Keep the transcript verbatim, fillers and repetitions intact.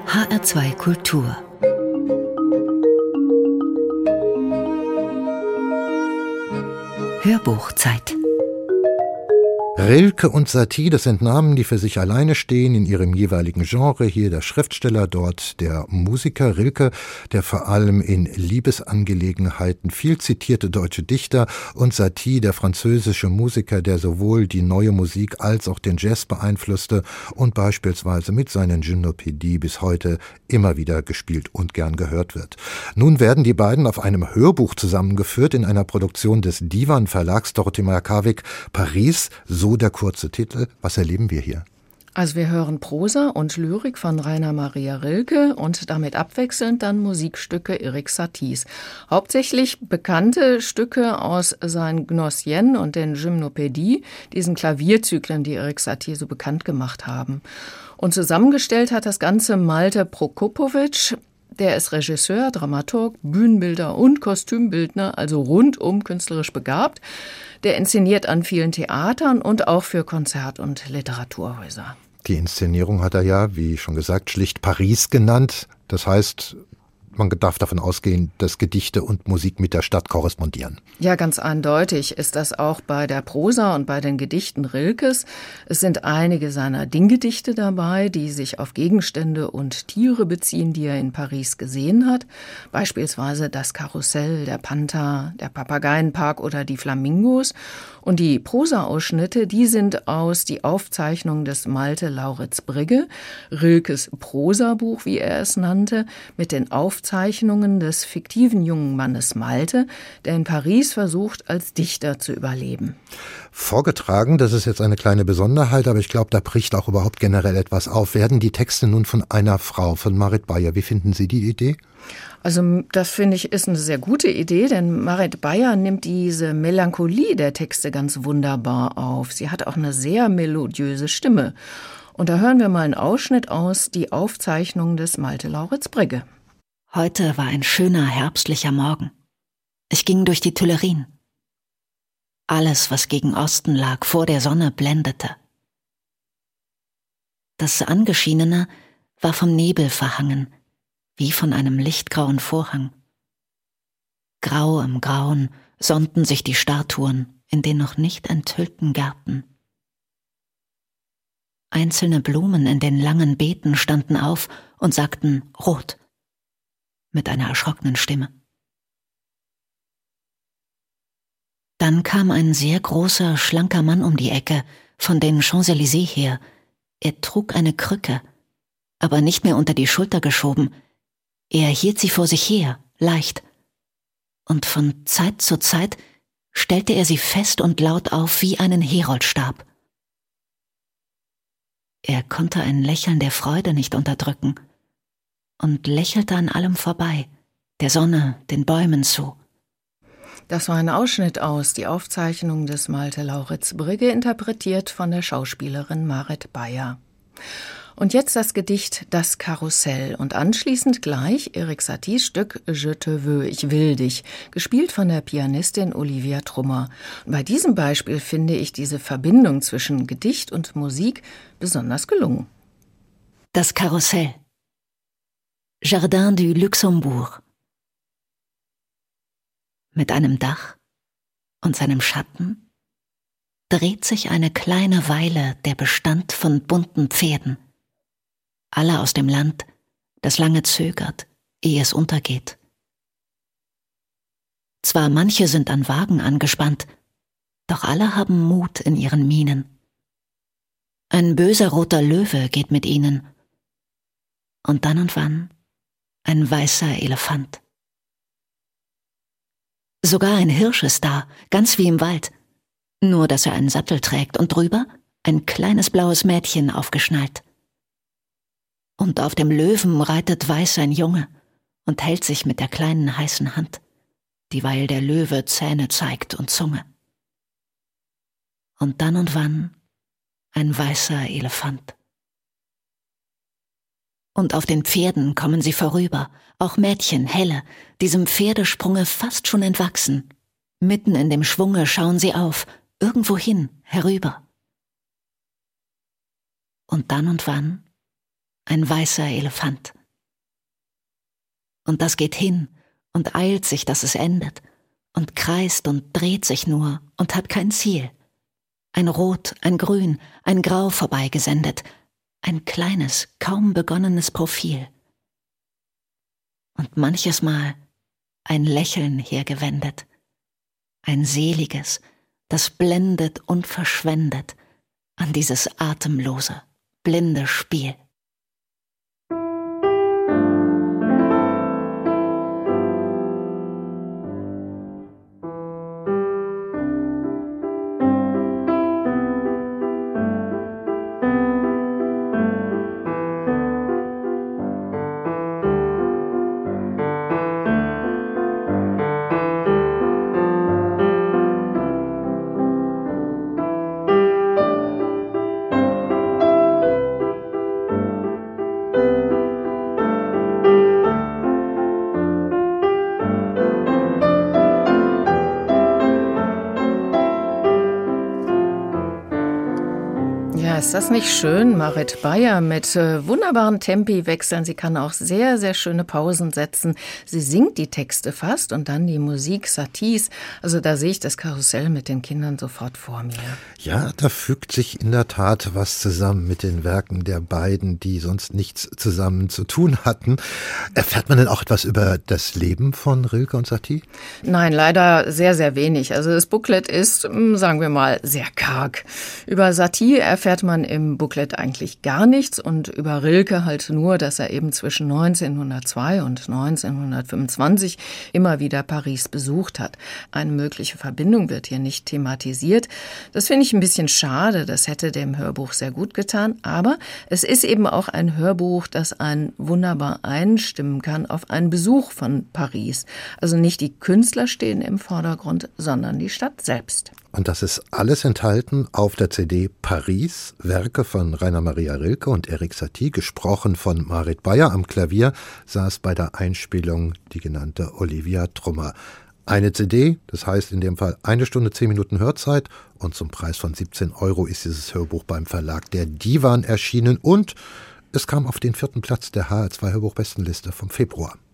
H R zwei Kultur. Hörbuchzeit. Rilke und Satie, das sind Namen, die für sich alleine stehen in ihrem jeweiligen Genre. Hier der Schriftsteller, dort der Musiker. Rilke, der vor allem in Liebesangelegenheiten viel zitierte deutsche Dichter, und Satie, der französische Musiker, der sowohl die neue Musik als auch den Jazz beeinflusste und beispielsweise mit seinen Gymnopädie bis heute immer wieder gespielt und gern gehört wird. Nun werden die beiden auf einem Hörbuch zusammengeführt in einer Produktion des Divan Verlags. Dorothee Meyer-Karwig, Paris, so der kurze Titel. Was erleben wir hier? Also wir hören Prosa und Lyrik von Rainer Maria Rilke und damit abwechselnd dann Musikstücke Erik Saties. Hauptsächlich bekannte Stücke aus seinen Gnossiennes und den Gymnopädie, diesen Klavierzyklen, die Erik Satie so bekannt gemacht haben. Und zusammengestellt hat das Ganze Malte Prokopowitsch. Der ist Regisseur, Dramaturg, Bühnenbilder und Kostümbildner, also rundum künstlerisch begabt. Der inszeniert an vielen Theatern und auch für Konzert- und Literaturhäuser. Die Inszenierung hat er ja, wie schon gesagt, schlicht Paris genannt. Das heißt, man darf davon ausgehen, dass Gedichte und Musik mit der Stadt korrespondieren. Ja, ganz eindeutig ist das auch bei der Prosa und bei den Gedichten Rilkes. Es sind einige seiner Dinggedichte dabei, die sich auf Gegenstände und Tiere beziehen, die er in Paris gesehen hat. Beispielsweise das Karussell, der Panther, der Papageienpark oder die Flamingos. Und die Prosa-Ausschnitte, die sind aus die Aufzeichnung des Malte Lauritz Brigge, Rilkes Prosabuch, wie er es nannte, mit den Aufzeichnungen des fiktiven jungen Mannes Malte, der in Paris versucht, als Dichter zu überleben. Vorgetragen, das ist jetzt eine kleine Besonderheit, aber ich glaube, da bricht auch überhaupt generell etwas auf. Werden die Texte nun von einer Frau, von Marit Beyer? Wie finden Sie die Idee? Also das finde ich ist eine sehr gute Idee, denn Marit Beyer nimmt diese Melancholie der Texte ganz wunderbar auf. Sie hat auch eine sehr melodiöse Stimme. Und da hören wir mal einen Ausschnitt aus die Aufzeichnung des Malte Lauritz Brigge. Heute war ein schöner herbstlicher Morgen. Ich ging durch die Tuilerien. Alles, was gegen Osten lag, vor der Sonne blendete. Das Angeschienene war vom Nebel verhangen, wie von einem lichtgrauen Vorhang. Grau im Grauen sonnten sich die Statuen in den noch nicht enthüllten Gärten. Einzelne Blumen in den langen Beeten standen auf und sagten »Rot« mit einer erschrockenen Stimme. Dann kam ein sehr großer, schlanker Mann um die Ecke, von den Champs-Élysées her. Er trug eine Krücke, aber nicht mehr unter die Schulter geschoben. Er hielt sie vor sich her, leicht. Und von Zeit zu Zeit stellte er sie fest und laut auf wie einen Heroldstab. Er konnte ein Lächeln der Freude nicht unterdrücken und lächelte an allem vorbei, der Sonne, den Bäumen zu. Das war ein Ausschnitt aus die Aufzeichnung des Malte Lauritz Brigge, interpretiert von der Schauspielerin Marit Beyer. Und jetzt das Gedicht »Das Karussell« und anschließend gleich Erik Saties Stück »Je te veux«, ich will dich, gespielt von der Pianistin Olivia Trummer. Und bei diesem Beispiel finde ich diese Verbindung zwischen Gedicht und Musik besonders gelungen. Das Karussell. Jardin du Luxembourg. Mit einem Dach und seinem Schatten dreht sich eine kleine Weile der Bestand von bunten Pferden. Alle aus dem Land, das lange zögert, ehe es untergeht. Zwar manche sind an Wagen angespannt, doch alle haben Mut in ihren Mienen. Ein böser roter Löwe geht mit ihnen und dann und wann ein weißer Elefant. Sogar ein Hirsch ist da, ganz wie im Wald, nur dass er einen Sattel trägt und drüber ein kleines blaues Mädchen aufgeschnallt. Und auf dem Löwen reitet weiß ein Junge und hält sich mit der kleinen heißen Hand, dieweil der Löwe Zähne zeigt und Zunge. Und dann und wann ein weißer Elefant. Und auf den Pferden kommen sie vorüber, auch Mädchen, helle, diesem Pferdesprunge fast schon entwachsen. Mitten in dem Schwunge schauen sie auf, irgendwohin, herüber. Und dann und wann ein weißer Elefant. und das geht hin und eilt sich, dass es endet, und kreist und dreht sich nur und hat kein Ziel. Ein Rot, ein Grün, ein Grau vorbeigesendet, ein kleines, kaum begonnenes Profil. Und manches Mal ein Lächeln hergewendet, ein seliges, das blendet und verschwendet an dieses atemlose, blinde Spiel. Ist das nicht schön, Marit Beyer mit äh, wunderbaren Tempiwechseln. Sie kann auch sehr, sehr schöne Pausen setzen. Sie singt die Texte fast und dann die Musik Saties. Also da sehe ich das Karussell mit den Kindern sofort vor mir. Ja, da fügt sich in der Tat was zusammen mit den Werken der beiden, die sonst nichts zusammen zu tun hatten. Erfährt man denn auch etwas über das Leben von Rilke und Satie? Nein, leider sehr, sehr wenig. Also das Booklet ist, sagen wir mal, sehr karg. Über Satie erfährt man im Booklet eigentlich gar nichts und über Rilke halt nur, dass er eben zwischen neunzehnhundertzwei und neunzehnhundertfünfundzwanzig immer wieder Paris besucht hat. Eine mögliche Verbindung wird hier nicht thematisiert. Das finde ich ein bisschen schade, das hätte dem Hörbuch sehr gut getan, aber es ist eben auch ein Hörbuch, das einen wunderbar einstimmen kann auf einen Besuch von Paris. Also nicht die Künstler stehen im Vordergrund, sondern die Stadt selbst. Und das ist alles enthalten auf der C D Paris, Werke von Rainer Maria Rilke und Erik Satie, gesprochen von Marit Beyer. Am Klavier saß bei der Einspielung die genannte Olivia Trummer. Eine C D, das heißt in dem Fall eine Stunde, zehn Minuten Hörzeit, und zum Preis von siebzehn Euro ist dieses Hörbuch beim Verlag der Divan erschienen und es kam auf den vierten Platz der H R zwei Hörbuchbestenliste vom Februar.